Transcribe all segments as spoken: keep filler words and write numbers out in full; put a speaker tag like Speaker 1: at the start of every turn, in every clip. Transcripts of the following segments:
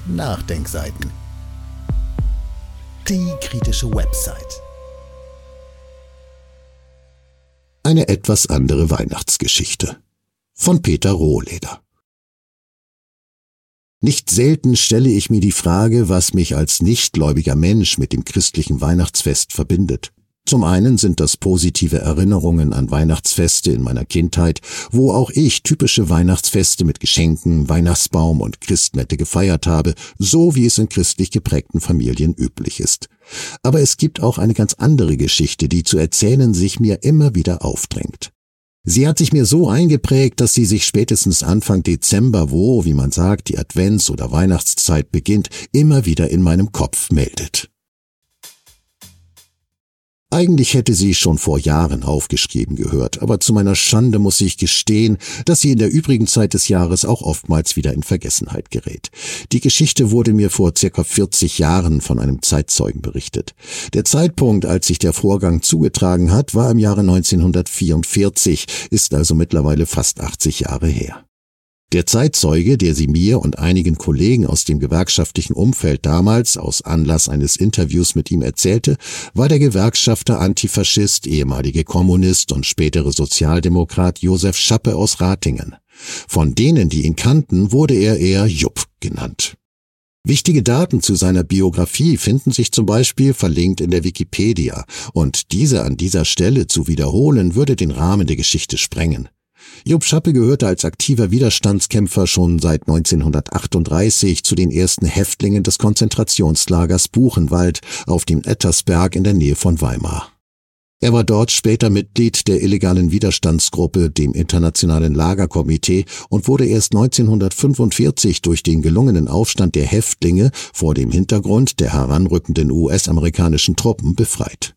Speaker 1: Nachdenkseiten. Die kritische Website.
Speaker 2: Eine etwas andere Weihnachtsgeschichte von Peter Rohleder. Nicht selten stelle ich mir die Frage, was mich als nichtgläubiger Mensch mit dem christlichen Weihnachtsfest verbindet. Zum einen sind das positive Erinnerungen an Weihnachtsfeste in meiner Kindheit, wo auch ich typische Weihnachtsfeste mit Geschenken, Weihnachtsbaum und Christmette gefeiert habe, so wie es in christlich geprägten Familien üblich ist. Aber es gibt auch eine ganz andere Geschichte, die zu erzählen sich mir immer wieder aufdrängt. Sie hat sich mir so eingeprägt, dass sie sich spätestens Anfang Dezember, wo, wie man sagt, die Advents- oder Weihnachtszeit beginnt, immer wieder in meinem Kopf meldet. Eigentlich hätte sie schon vor Jahren aufgeschrieben gehört, aber zu meiner Schande muss ich gestehen, dass sie in der übrigen Zeit des Jahres auch oftmals wieder in Vergessenheit gerät. Die Geschichte wurde mir vor circa vierzig Jahren von einem Zeitzeugen berichtet. Der Zeitpunkt, als sich der Vorgang zugetragen hat, war im Jahre neunzehnhundertvierundvierzig, ist also mittlerweile fast achtzig Jahre her. Der Zeitzeuge, der sie mir und einigen Kollegen aus dem gewerkschaftlichen Umfeld damals aus Anlass eines Interviews mit ihm erzählte, war der Gewerkschafter, Antifaschist, ehemalige Kommunist und spätere Sozialdemokrat Josef Schappe aus Ratingen. Von denen, die ihn kannten, wurde er eher Jupp genannt. Wichtige Daten zu seiner Biografie finden sich zum Beispiel verlinkt in der Wikipedia, und diese an dieser Stelle zu wiederholen, würde den Rahmen der Geschichte sprengen. Jupp Schappe gehörte als aktiver Widerstandskämpfer schon seit neunzehnhundertachtunddreißig zu den ersten Häftlingen des Konzentrationslagers Buchenwald auf dem Ettersberg in der Nähe von Weimar. Er war dort später Mitglied der illegalen Widerstandsgruppe, dem Internationalen Lagerkomitee, und wurde erst neunzehnhundertfünfundvierzig durch den gelungenen Aufstand der Häftlinge vor dem Hintergrund der heranrückenden U S-amerikanischen Truppen befreit.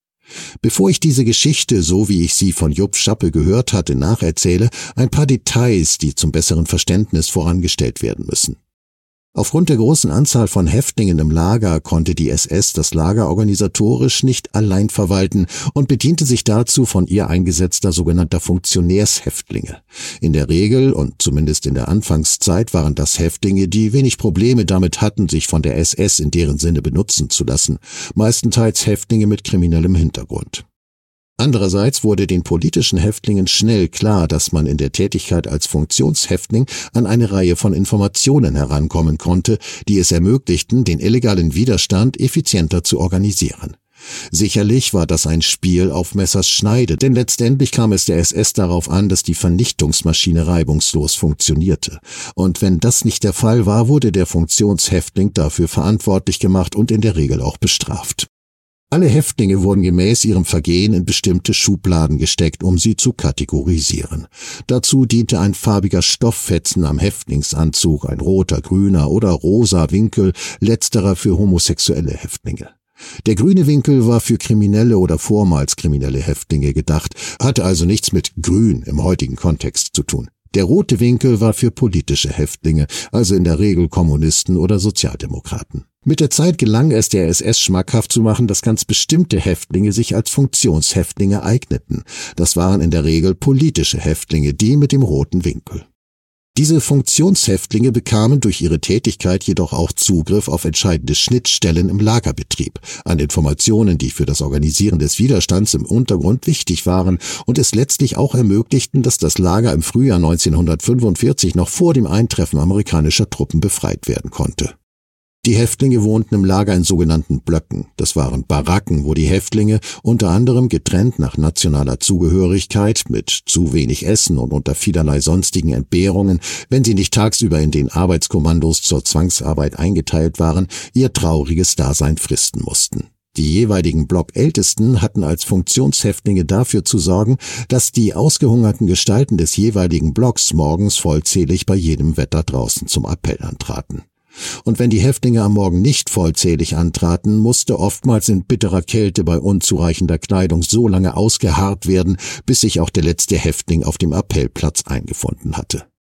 Speaker 2: Bevor ich diese Geschichte, so wie ich sie von Jupp Schappe gehört hatte, nacherzähle, ein paar Details, die zum besseren Verständnis vorangestellt werden müssen. Aufgrund der großen Anzahl von Häftlingen im Lager konnte die S S das Lager organisatorisch nicht allein verwalten und bediente sich dazu von ihr eingesetzter sogenannter Funktionärshäftlinge. In der Regel und zumindest in der Anfangszeit waren das Häftlinge, die wenig Probleme damit hatten, sich von der S S in deren Sinne benutzen zu lassen, meistenteils Häftlinge mit kriminellem Hintergrund. Andererseits wurde den politischen Häftlingen schnell klar, dass man in der Tätigkeit als Funktionshäftling an eine Reihe von Informationen herankommen konnte, die es ermöglichten, den illegalen Widerstand effizienter zu organisieren. Sicherlich war das ein Spiel auf Messers Schneide, denn letztendlich kam es der S S darauf an, dass die Vernichtungsmaschine reibungslos funktionierte. Und wenn das nicht der Fall war, wurde der Funktionshäftling dafür verantwortlich gemacht und in der Regel auch bestraft. Alle Häftlinge wurden gemäß ihrem Vergehen in bestimmte Schubladen gesteckt, um sie zu kategorisieren. Dazu diente ein farbiger Stofffetzen am Häftlingsanzug, ein roter, grüner oder rosa Winkel, letzterer für homosexuelle Häftlinge. Der grüne Winkel war für kriminelle oder vormals kriminelle Häftlinge gedacht, hatte also nichts mit grün im heutigen Kontext zu tun. Der rote Winkel war für politische Häftlinge, also in der Regel Kommunisten oder Sozialdemokraten. Mit der Zeit gelang es der S S schmackhaft zu machen, dass ganz bestimmte Häftlinge sich als Funktionshäftlinge eigneten. Das waren in der Regel politische Häftlinge, die mit dem roten Winkel. Diese Funktionshäftlinge bekamen durch ihre Tätigkeit jedoch auch Zugriff auf entscheidende Schnittstellen im Lagerbetrieb, an Informationen, die für das Organisieren des Widerstands im Untergrund wichtig waren und es letztlich auch ermöglichten, dass das Lager im Frühjahr neunzehnhundertfünfundvierzig noch vor dem Eintreffen amerikanischer Truppen befreit werden konnte. Die Häftlinge wohnten im Lager in sogenannten Blöcken. Das waren Baracken, wo die Häftlinge, unter anderem getrennt nach nationaler Zugehörigkeit, mit zu wenig Essen und unter vielerlei sonstigen Entbehrungen, wenn sie nicht tagsüber in den Arbeitskommandos zur Zwangsarbeit eingeteilt waren, ihr trauriges Dasein fristen mussten. Die jeweiligen Blockältesten hatten als Funktionshäftlinge dafür zu sorgen, dass die ausgehungerten Gestalten des jeweiligen Blocks morgens vollzählig bei jedem Wetter draußen zum Appell antraten. Und wenn die Häftlinge am Morgen nicht vollzählig antraten, musste oftmals in bitterer Kälte bei unzureichender Kleidung so lange ausgeharrt werden, bis sich auch der letzte Häftling auf dem Appellplatz eingefunden hatte.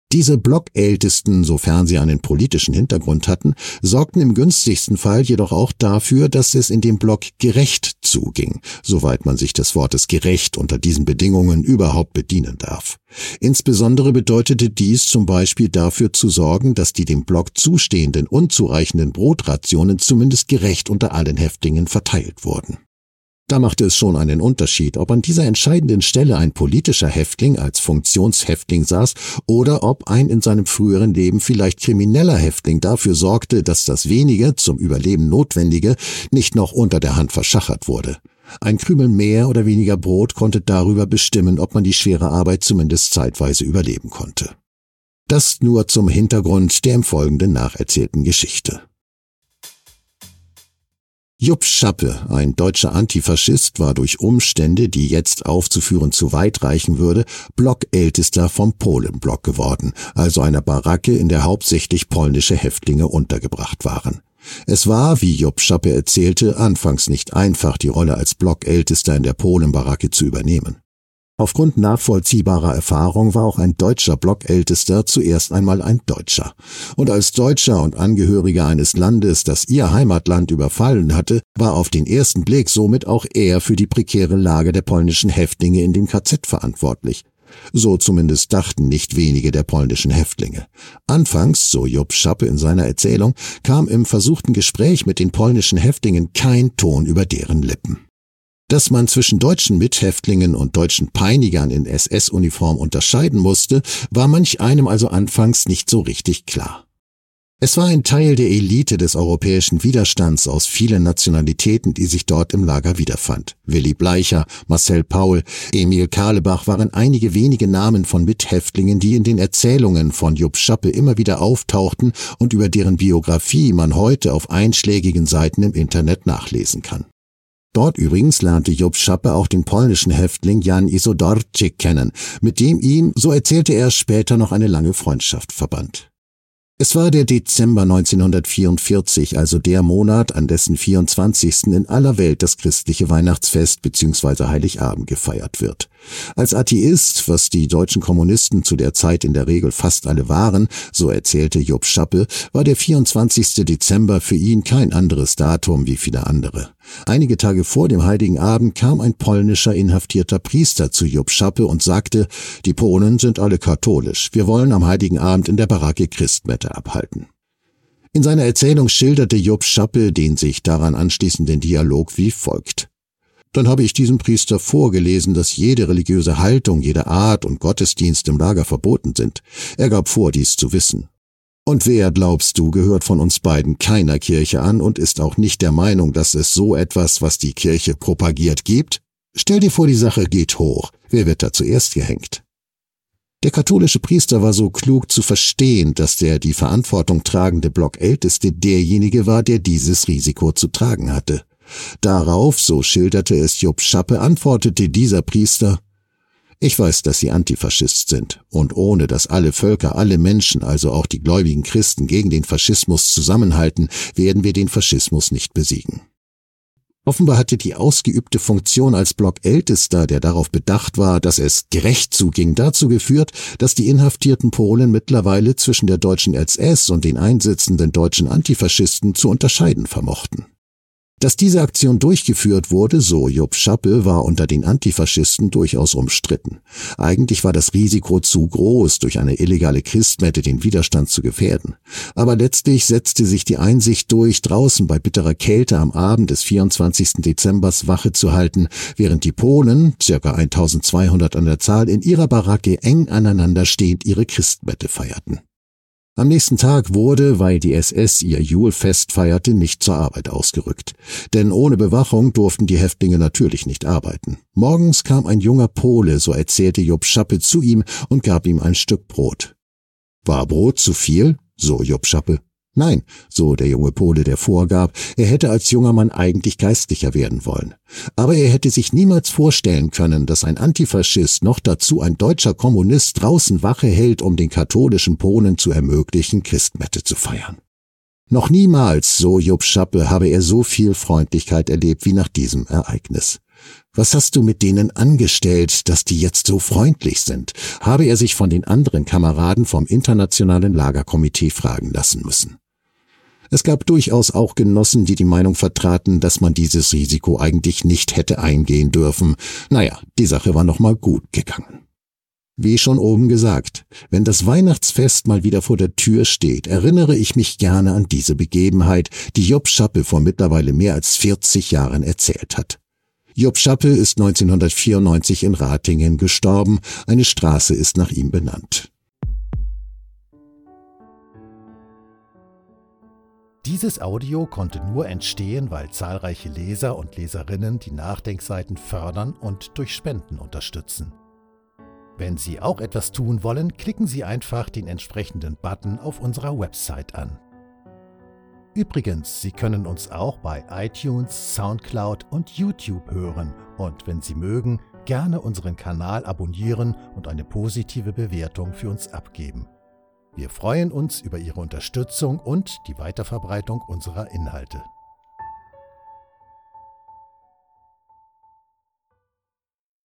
Speaker 2: Diese Blockältesten, sofern sie einen politischen Hintergrund hatten, sorgten im günstigsten Fall jedoch auch dafür, dass es in dem Block gerecht zuging, soweit man sich des Wortes gerecht unter diesen Bedingungen überhaupt bedienen darf. Insbesondere bedeutete dies zum Beispiel dafür zu sorgen, dass die dem Block zustehenden unzureichenden Brotrationen zumindest gerecht unter allen Häftlingen verteilt wurden. Da machte es schon einen Unterschied, ob an dieser entscheidenden Stelle ein politischer Häftling als Funktionshäftling saß oder ob ein in seinem früheren Leben vielleicht krimineller Häftling dafür sorgte, dass das wenige, zum Überleben Notwendige, nicht noch unter der Hand verschachert wurde. Ein Krümel mehr oder weniger Brot konnte darüber bestimmen, ob man die schwere Arbeit zumindest zeitweise überleben konnte. Das nur zum Hintergrund der im Folgenden nacherzählten Geschichte. Jupp Schappe, ein deutscher Antifaschist, war durch Umstände, die jetzt aufzuführen zu weit reichen würde, Blockältester vom Polenblock geworden, also einer Baracke, in der hauptsächlich polnische Häftlinge untergebracht waren. Es war, wie Jupp Schappe erzählte, anfangs nicht einfach, die Rolle als Blockältester in der Polenbaracke zu übernehmen. Aufgrund nachvollziehbarer Erfahrung war auch ein deutscher Blockältester zuerst einmal ein Deutscher. Und als Deutscher und Angehöriger eines Landes, das ihr Heimatland überfallen hatte, war auf den ersten Blick somit auch er für die prekäre Lage der polnischen Häftlinge in dem K Z verantwortlich. So zumindest dachten nicht wenige der polnischen Häftlinge. Anfangs, so Jupp Schappe in seiner Erzählung, kam im versuchten Gespräch mit den polnischen Häftlingen kein Ton über deren Lippen. Dass man zwischen deutschen Mithäftlingen und deutschen Peinigern in S S-Uniform unterscheiden musste, war manch einem also anfangs nicht so richtig klar. Es war ein Teil der Elite des europäischen Widerstands aus vielen Nationalitäten, die sich dort im Lager wiederfand. Willy Bleicher, Marcel Paul, Emil Karlebach waren einige wenige Namen von Mithäftlingen, die in den Erzählungen von Jupp Schappe immer wieder auftauchten und über deren Biografie man heute auf einschlägigen Seiten im Internet nachlesen kann. Dort übrigens lernte Jupp Schappe auch den polnischen Häftling Jan Isodorczyk kennen, mit dem ihm, so erzählte er später, noch eine lange Freundschaft verband. Es war der Dezember neunzehnhundertvierundvierzig, also der Monat, an dessen vierundzwanzigsten in aller Welt das christliche Weihnachtsfest bzw. Heiligabend gefeiert wird. Als Atheist, was die deutschen Kommunisten zu der Zeit in der Regel fast alle waren, so erzählte Jupp Schappe, war der vierundzwanzigste Dezember für ihn kein anderes Datum wie viele andere. Einige Tage vor dem Heiligen Abend kam ein polnischer inhaftierter Priester zu Jupp Schappe und sagte, die Polen sind alle katholisch, wir wollen am Heiligen Abend in der Baracke Christmette abhalten. In seiner Erzählung schilderte Jupp Schappe den sich daran anschließenden Dialog wie folgt. Dann habe ich diesem Priester vorgelesen, dass jede religiöse Haltung, jede Art und Gottesdienst im Lager verboten sind. Er gab vor, dies zu wissen. Und wer, glaubst du, gehört von uns beiden keiner Kirche an und ist auch nicht der Meinung, dass es so etwas, was die Kirche propagiert, gibt? Stell dir vor, die Sache geht hoch. Wer wird da zuerst gehängt? Der katholische Priester war so klug zu verstehen, dass der die Verantwortung tragende Blockälteste derjenige war, der dieses Risiko zu tragen hatte. Darauf, so schilderte es Jupp Schappe, antwortete dieser Priester, ich weiß, dass Sie Antifaschist sind, und ohne dass alle Völker, alle Menschen, also auch die gläubigen Christen, gegen den Faschismus zusammenhalten, werden wir den Faschismus nicht besiegen. Offenbar hatte die ausgeübte Funktion als Blockältester, der darauf bedacht war, dass es gerecht zuging, dazu geführt, dass die inhaftierten Polen mittlerweile zwischen der deutschen S S und den einsitzenden deutschen Antifaschisten zu unterscheiden vermochten. Dass diese Aktion durchgeführt wurde, so Jupp Schappe, war unter den Antifaschisten durchaus umstritten. Eigentlich war das Risiko zu groß, durch eine illegale Christmette den Widerstand zu gefährden. Aber letztlich setzte sich die Einsicht durch, draußen bei bitterer Kälte am Abend des vierundzwanzigsten Dezembers Wache zu halten, während die Polen, circa eintausendzweihundert an der Zahl, in ihrer Baracke eng aneinander stehend ihre Christmette feierten. Am nächsten Tag wurde, weil die S S ihr Julfest feierte, nicht zur Arbeit ausgerückt. Denn ohne Bewachung durften die Häftlinge natürlich nicht arbeiten. Morgens kam ein junger Pole, so erzählte Jupp Schappe, zu ihm und gab ihm ein Stück Brot. War Brot zu viel? So Jupp Schappe. Nein, so der junge Pole, der vorgab, er hätte als junger Mann eigentlich Geistlicher werden wollen. Aber er hätte sich niemals vorstellen können, dass ein Antifaschist, noch dazu ein deutscher Kommunist, draußen Wache hält, um den katholischen Polen zu ermöglichen, Christmette zu feiern. Noch niemals, so Jupp Schappe, habe er so viel Freundlichkeit erlebt wie nach diesem Ereignis. Was hast du mit denen angestellt, dass die jetzt so freundlich sind? Habe er sich von den anderen Kameraden vom Internationalen Lagerkomitee fragen lassen müssen. Es gab durchaus auch Genossen, die die Meinung vertraten, dass man dieses Risiko eigentlich nicht hätte eingehen dürfen. Naja, die Sache war nochmal gut gegangen. Wie schon oben gesagt, wenn das Weihnachtsfest mal wieder vor der Tür steht, erinnere ich mich gerne an diese Begebenheit, die Jupp Schappe vor mittlerweile mehr als vierzig Jahren erzählt hat. Jupp Schappe ist neunzehnhundertvierundneunzig in Ratingen gestorben, eine Straße ist nach ihm benannt.
Speaker 1: Dieses Audio konnte nur entstehen, weil zahlreiche Leser und Leserinnen die Nachdenkseiten fördern und durch Spenden unterstützen. Wenn Sie auch etwas tun wollen, klicken Sie einfach den entsprechenden Button auf unserer Website an. Übrigens, Sie können uns auch bei iTunes, Soundcloud und YouTube hören und wenn Sie mögen, gerne unseren Kanal abonnieren und eine positive Bewertung für uns abgeben. Wir freuen uns über Ihre Unterstützung und die Weiterverbreitung unserer Inhalte.